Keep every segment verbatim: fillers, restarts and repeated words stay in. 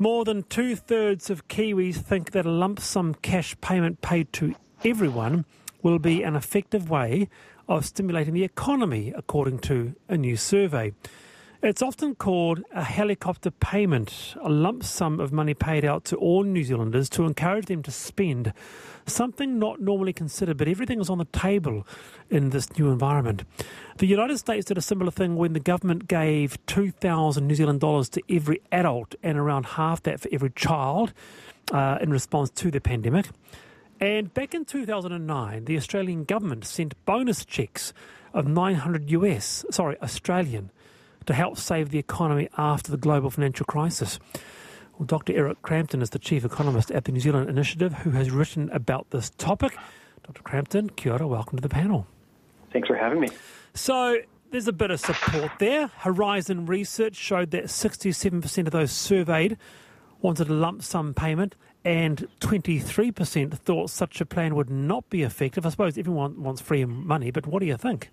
More than two-thirds of Kiwis think that a lump sum cash payment paid to everyone will be an effective way of stimulating the economy, according to a new survey. It's often called a helicopter payment, a lump sum of money paid out to all New Zealanders to encourage them to spend, something not normally considered, but everything is on the table in this new environment. The United States did a similar thing when the government gave two thousand New Zealand dollars to every adult and around half that for every child uh, in response to the pandemic. And back in two thousand nine, the Australian government sent bonus checks of nine hundred US, sorry, Australian, to help save the economy after the global financial crisis. Well, Doctor Eric Crampton is the chief economist at the New Zealand Initiative who has written about this topic. Doctor Crampton, kia ora, welcome to the panel. Thanks for having me. So there's a bit of support there. Horizon Research showed that sixty-seven percent of those surveyed wanted a lump sum payment and twenty-three percent thought such a plan would not be effective. I suppose everyone wants free money, but what do you think?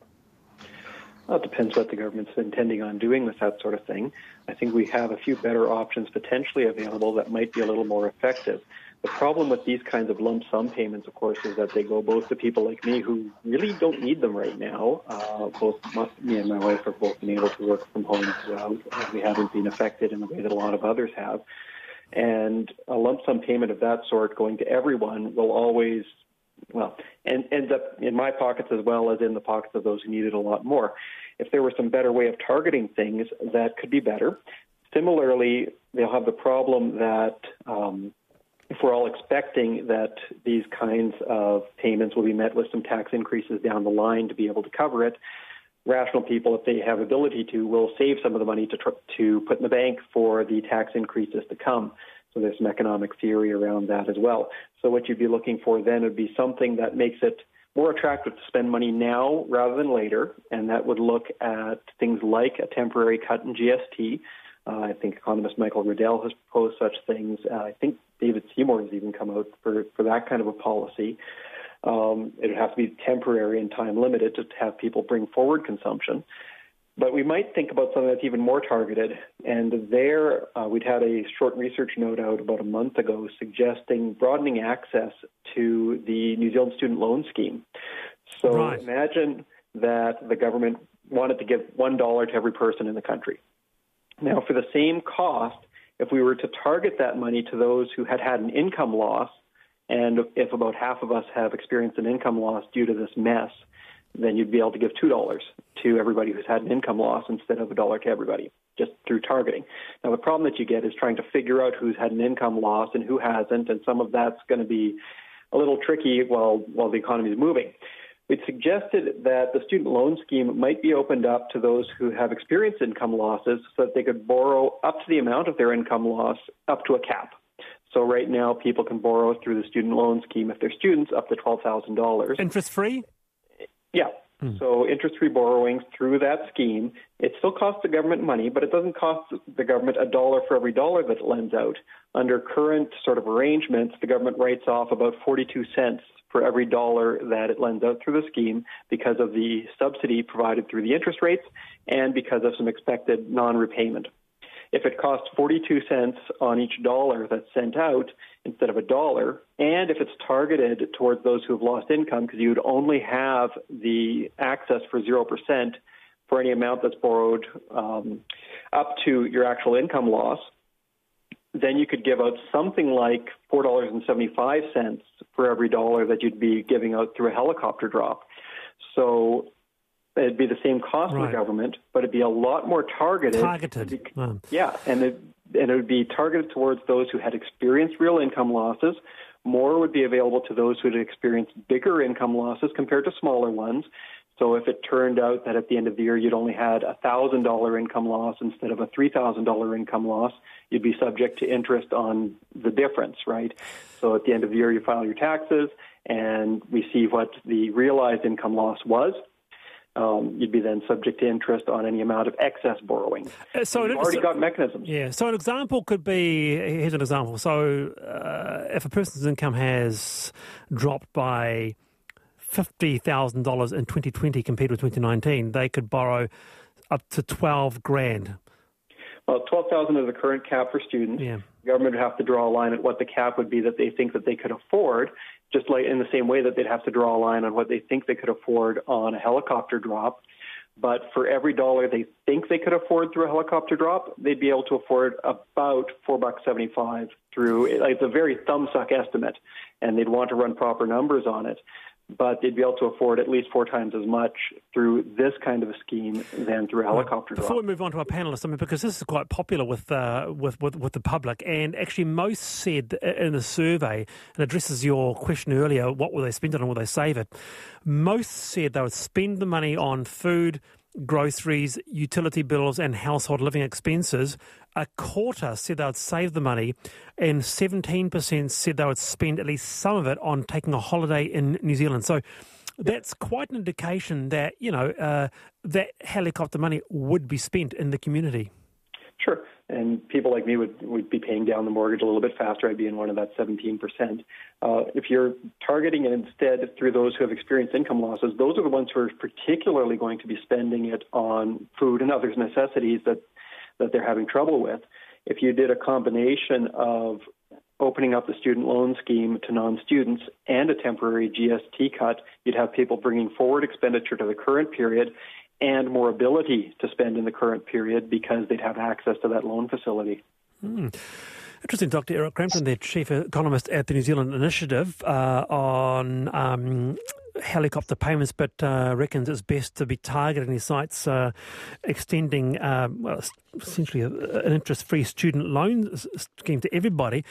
Well, it depends what the government's intending on doing with that sort of thing. I think we have a few better options potentially available that might be a little more effective. The problem with these kinds of lump sum payments, of course, is that they go both to people like me who really don't need them right now. Uh, both my, me and my wife have both been able to work from home throughout. We haven't been affected in the way that a lot of others have. And a lump sum payment of that sort going to everyone will always, well, and ends up in my pockets as well as in the pockets of those who need it a lot more. If there were some better way of targeting things, that could be better. Similarly, they'll have the problem that um, if we're all expecting that these kinds of payments will be met with some tax increases down the line to be able to cover it, rational people, if they have ability to, will save some of the money to tr- to put in the bank for the tax increases to come. So there's some economic theory around that as well. So what you'd be looking for then would be something that makes it more attractive to spend money now rather than later, and that would look at things like a temporary cut in G S T. Uh, I think economist Michael Riddell has proposed such things. Uh, I think David Seymour has even come out for, for that kind of a policy. Um, it would have to be temporary and time limited to have people bring forward consumption. But we might think about something that's even more targeted. And there, uh, we'd had a short research note out about a month ago suggesting broadening access to the New Zealand Student Loan Scheme. So right. Imagine that the government wanted to give one dollar to every person in the country. Now, for the same cost, if we were to target that money to those who had had an income loss, and if about half of us have experienced an income loss due to this mess, then you'd be able to give two dollars to everybody who's had an income loss instead of a dollar to everybody, just through targeting. Now, the problem that you get is trying to figure out who's had an income loss and who hasn't, and some of that's going to be a little tricky while, while the economy is moving. We'd suggested that the student loan scheme might be opened up to those who have experienced income losses so that they could borrow up to the amount of their income loss up to a cap. So right now, people can borrow through the student loan scheme if they're students up to twelve thousand dollars. Interest-free? Yeah. Mm. So interest-free borrowings through that scheme, it still costs the government money, but it doesn't cost the government a dollar for every dollar that it lends out. Under current sort of arrangements, the government writes off about forty-two cents for every dollar that it lends out through the scheme because of the subsidy provided through the interest rates and because of some expected non-repayment. If it costs forty-two cents on each dollar that's sent out instead of a dollar, and if it's targeted towards those who have lost income, because you would only have the access for zero percent for any amount that's borrowed um, up to your actual income loss, then you could give out something like four dollars and seventy-five cents for every dollar that you'd be giving out through a helicopter drop. So it'd be the same cost right. to the government, but it'd be a lot more targeted. Targeted. Wow. Yeah, and it, and it would be targeted towards those who had experienced real income losses. More would be available to those who had experienced bigger income losses compared to smaller ones. So if it turned out that at the end of the year you'd only had a one thousand dollars income loss instead of a three thousand dollars income loss, you'd be subject to interest on the difference, right? So at the end of the year you file your taxes and we see what the realized income loss was. Um, you'd be then subject to interest on any amount of excess borrowing. Uh, so You've already so, got mechanisms. Yeah, so an example could be, here's an example. So uh, if a person's income has dropped by fifty thousand dollars in twenty twenty compared with twenty nineteen, they could borrow up to twelve grand. Well, twelve thousand is the current cap for students. Yeah. The government would have to draw a line at what the cap would be that they think that they could afford, just like in the same way that they'd have to draw a line on what they think they could afford on a helicopter drop. But for every dollar they think they could afford through a helicopter drop, they'd be able to afford about four bucks seventy-five through. Like, it's a very thumbsuck estimate, and they'd want to run proper numbers on it. But they'd be able to afford at least four times as much through this kind of a scheme than through a helicopter drop. Before we move on to our panellists, I mean, because this is quite popular with, uh, with, with, with the public, and actually most said in the survey, and addresses your question earlier, what will they spend it on, will they save it? Most said they would spend the money on food, groceries, utility bills and household living expenses. A quarter said they would save the money, and seventeen percent said they would spend at least some of it on taking a holiday in New Zealand. So that's quite an indication that, you know, uh, that helicopter money would be spent in the community. Sure. And people like me would, would be paying down the mortgage a little bit faster. I'd be in one of that seventeen percent. Uh, if you're targeting it instead through those who have experienced income losses, those are the ones who are particularly going to be spending it on food and other necessities that, that they're having trouble with. If you did a combination of opening up the student loan scheme to non-students and a temporary G S T cut, you'd have people bringing forward expenditure to the current period and more ability to spend in the current period because they'd have access to that loan facility. Mm. Interesting. Doctor Eric Crampton, the Chief Economist at the New Zealand Initiative, uh, on um, helicopter payments, but uh, reckons it's best to be targeting these sites, uh, extending uh, well, essentially a, an interest-free student loan scheme to everybody.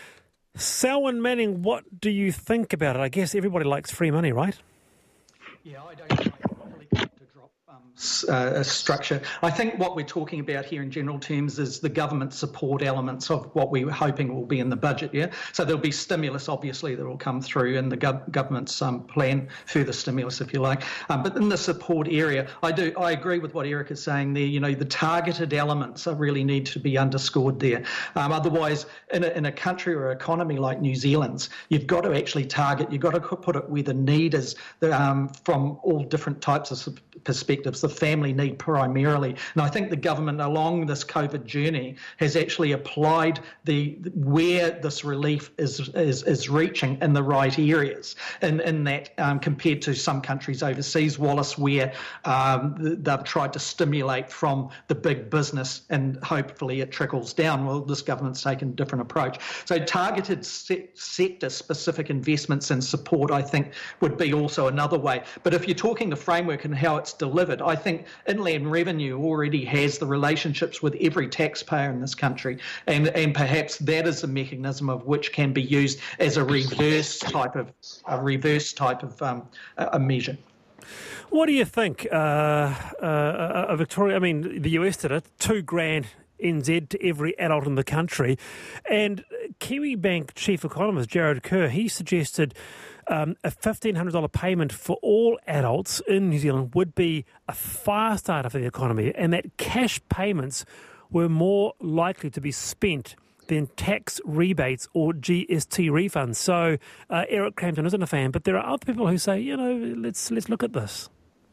Selwyn Manning, what do you think about it? I guess everybody likes free money, right? Yeah, I don't like helicopter drop um, uh, structure. I think what we're talking about here in general terms is the government support elements of what we were hoping will be in the budget, yeah? So there'll be stimulus, obviously, that will come through in the gov- government's um, plan, further stimulus, if you like. Um, but in the support area, I do I agree with what Eric is saying there. You know, the targeted elements are really need to be underscored there. Um, otherwise, in a, in a country or economy like New Zealand's, you've got to actually target, you've got to put it where the need is um, from all different types of perspectives, the family need primarily. And I think the government along this COVID journey has actually applied the where this relief is is, is reaching in the right areas. In, in that um, compared to some countries overseas, Wallace, where um, they've tried to stimulate from the big business and hopefully it trickles down. Well, this government's taken a different approach. So targeted se- sector-specific investments and support, I think, would be also another way. But if you're talking the framework and how it's delivered, I think Inland Revenue already has the relationships with every taxpayer in this country, and, and perhaps that is a mechanism of which can be used as a reverse type of a reverse type of um, a measure. What do you think, uh, uh, uh, Victoria? I mean, the U S did it, two grand N Z to every adult in the country, and Kiwibank Chief Economist Jared Kerr, he suggested Um, a fifteen hundred dollars payment for all adults in New Zealand would be a fire starter for the economy, and that cash payments were more likely to be spent than tax rebates or G S T refunds. So uh, Eric Crampton isn't a fan, but there are other people who say, you know, let's let's look at this.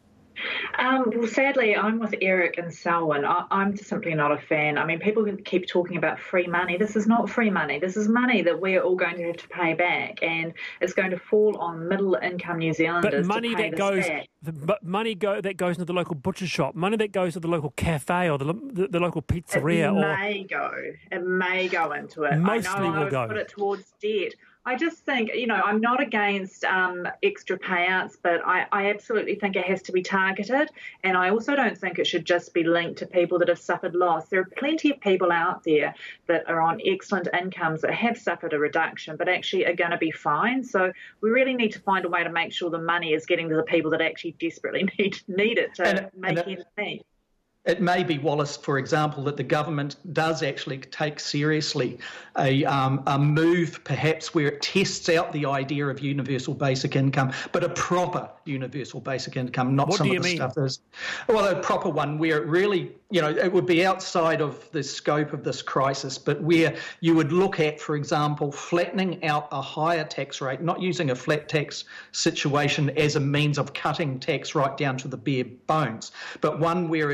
Um, well, sadly, I'm with Eric and Selwyn. I, I'm simply not a fan. I mean, people keep talking about free money. This is not free money. This is money that we're all going to have to pay back, and it's going to fall on middle-income New Zealanders. But money to pay that goes, back. the, but money go that goes into the local butcher shop, money that goes to the local cafe or the the, the local pizzeria, it or may go. It may go into it. Mostly I know will I would go. put it towards debt. I just think, you know, I'm not against um, extra payouts, but I, I absolutely think it has to be targeted. And I also don't think it should just be linked to people that have suffered loss. There are plenty of people out there that are on excellent incomes that have suffered a reduction, but actually are going to be fine. So we really need to find a way to make sure the money is getting to the people that actually desperately need, need it to and, make and ends meet. It may be, Wallace, for example, that the government does actually take seriously a, um, a move perhaps where it tests out the idea of universal basic income, but a proper universal basic income, not what some do of the you mean? stuff that's, well, a proper one where it really, you know, it would be outside of the scope of this crisis, but where you would look at, for example, flattening out a higher tax rate, not using a flat tax situation as a means of cutting tax right down to the bare bones, but one where it increases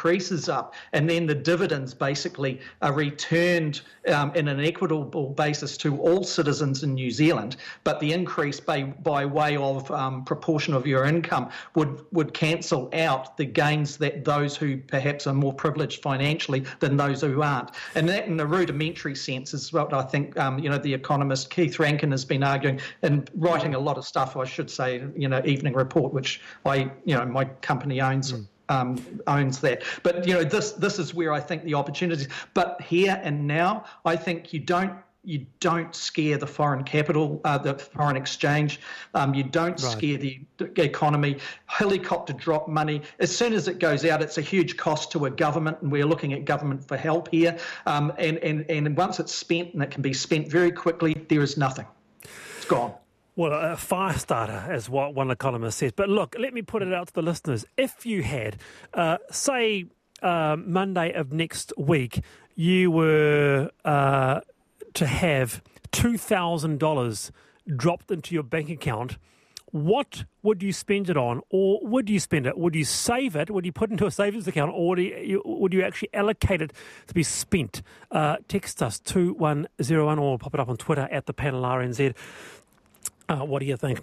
increases up, and then the dividends basically are returned um, in an equitable basis to all citizens in New Zealand, but the increase by, by way of um, proportion of your income would, would cancel out the gains that those who perhaps are more privileged financially than those who aren't. And that in a rudimentary sense is what I think, um, you know, the economist Keith Rankin has been arguing and writing a lot of stuff, I should say, you know, Evening Report, which I, you know, my company owns. Mm. Um, owns that. But, you know, this this is where I think the opportunities. But here and now, I think you don't you don't scare the foreign capital, uh, the foreign exchange. Um, you don't right. scare the economy. Helicopter drop money. As soon as it goes out, it's a huge cost to a government, and we're looking at government for help here. Um, and, and, and once it's spent, and it can be spent very quickly, there is nothing. It's gone. Well, a fire starter, as what one economist says. But look, let me put it out to the listeners. If you had, uh, say, uh, Monday of next week, you were uh, to have two thousand dollars dropped into your bank account, what would you spend it on? Or would you spend it? Would you save it? Would you put it into a savings account? Or would you, would you actually allocate it to be spent? Uh, text us two one zero one or pop it up on Twitter at the panel R N Z. Uh, what do you think?